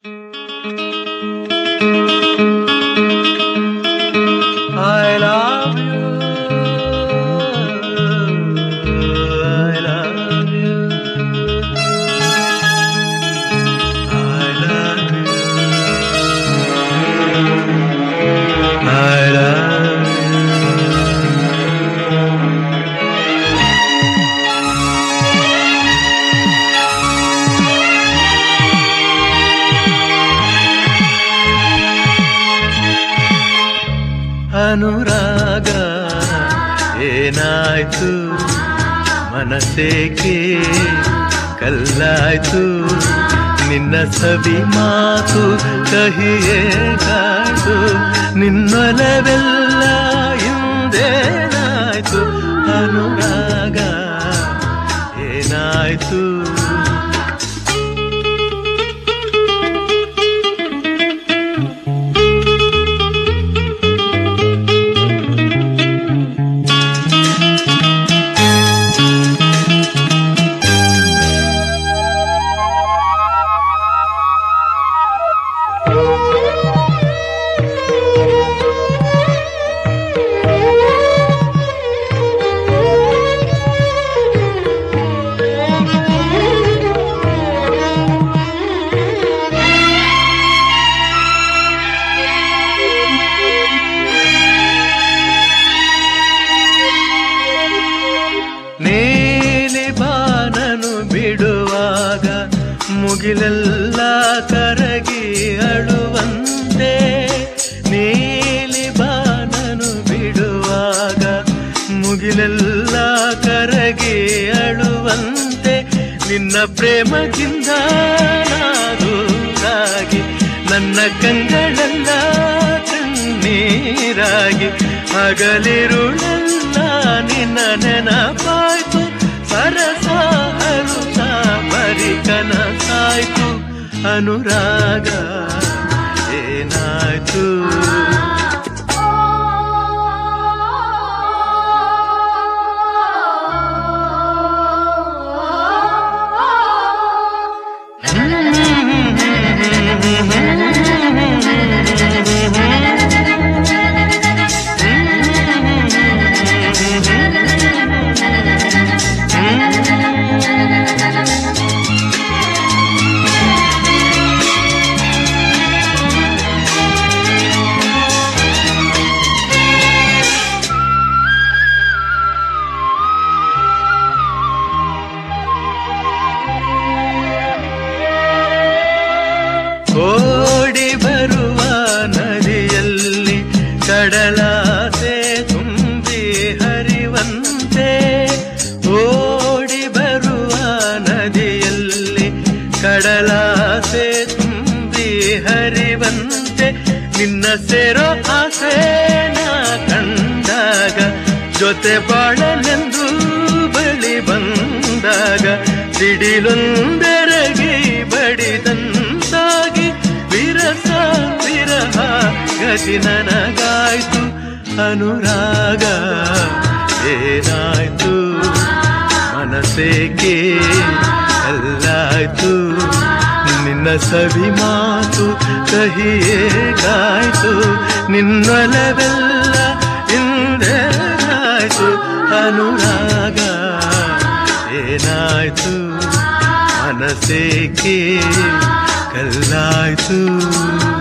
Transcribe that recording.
I love you, I love you, I love you, I love you. ಅನುರಾಗ ಏನಾಯ್ತು, ಮನಸ್ಸೇಕೆ ಕಲ್ಲಾಯ್ತು, ನಿನ್ನ ಸವಿ ಮಾತು ಕಹಿಯೇ ಕಾಯ್ತು, ನಿನ್ನೊಲವೆಲ್ಲ ಹಿಂದೇನಾಯ್ತು. ಅನುರಾಗ ಏನಾಯ್ತು, ನೀಲಿ ಬಾನನು ಬಿಡುವಾಗ ಮುಗಿಲೆಲ್ಲ ಕರಗಿ ಅಳುವಂತೆ, ನೀಲಿ ಬಾನನು ಬಿಡುವಾಗ ಮುಗಿಲೆಲ್ಲ ಕರಗಿ ಅಳುವಂತೆ, ನಿನ್ನ ಪ್ರೇಮದಿಂದ ನಾದೂರಾಗಿ ನನ್ನ ಕಂಗಳೆಲ್ಲ ಕಣ್ಣೀರಾಗಿ, ಹಗಲಿರುಳೆಲ್ಲ ನಿನ್ನ ನೆನಪಾಯ್ತು, ಸರಸ ಹರುಷ ಬರಿ ಕನಸಾಯ್ತು. ಅನುರಾಗ ಏನಾಯ್ತು, ಓಡಿ ಬರುವ ನದಿಯಲ್ಲಿ ಕಡಲಾಸೆ ತುಂಬಿ ಹರಿವಂತೆ, ಓಡಿ ಬರುವ ನದಿಯಲ್ಲಿ ಕಡಲಾಸೆ ತುಂಬಿ ಹರಿವಂತೆ, ನಿನ್ನ ಸೇರೋ ಆಸೆನ ಕಂಡಾಗ ಜೊತೆ ಬಾಳಲೆಂದು ಬಳಿ ಬಂದಾಗ, ಸಿಡಿಲೊಂದೆರಗಿ ಬಡಿದಂತಾಗಿ ವಿರಸ ವಿರಹ ಗತಿ ನನಗಾಯ್ತು. ಅನುರಾಗ ಏನಾಯ್ತು, ಮನಸ್ಸೇಕೆ ಕಲ್ಲಾಯ್ತು, ನಿನ್ನ ಸವಿ ಮಾತು ಕಹಿಯೇ ಕಾಯ್ತು, ನಿನ್ನೊಲವೆಲ್ಲ ಹಿಂದೇನಾಯ್ತು. ಅನುರಾಗ ಏನಾಯ್ತು, ಮನಸ್ಸೇಕೆ ಕಲ್ಲಾಯ್ತು.